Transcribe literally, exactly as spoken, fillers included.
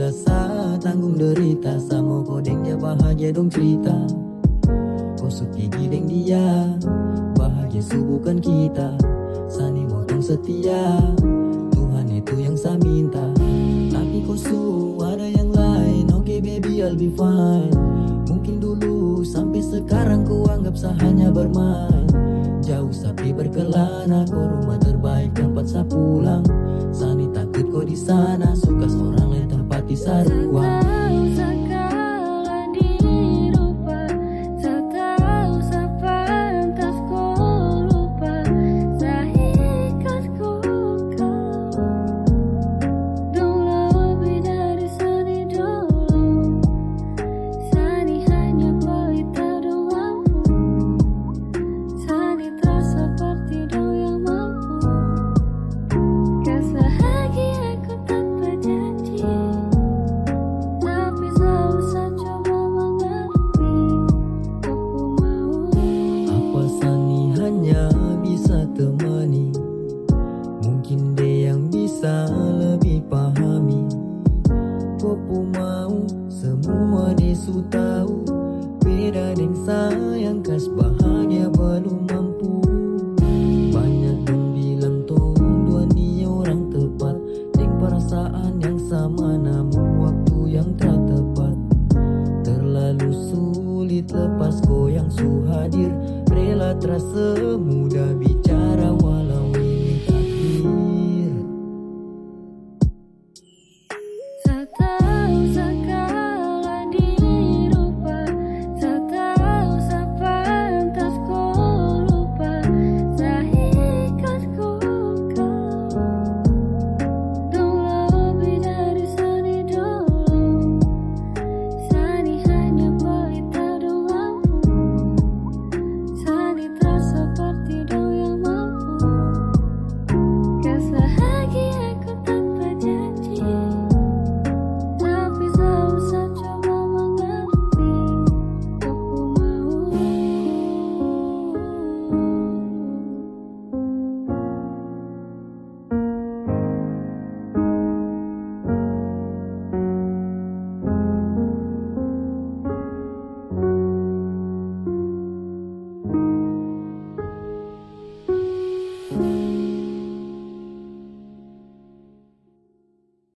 rasa tanggung derita, sama kodeng dia bahagia dong cerita. Kau suki gideng dia, bahagia su bukan kita. Sani motong setia, Tuhan itu yang saya minta. Tapi kau su ada yang lain, oke okay, baby I'll be fine. Mungkin dulu sampai sekarang kau anggap saya hanya bermain. Jauh sapi berkelana, kau rumah terbaik tempat saya pulang. Sani takut kau di sana, suka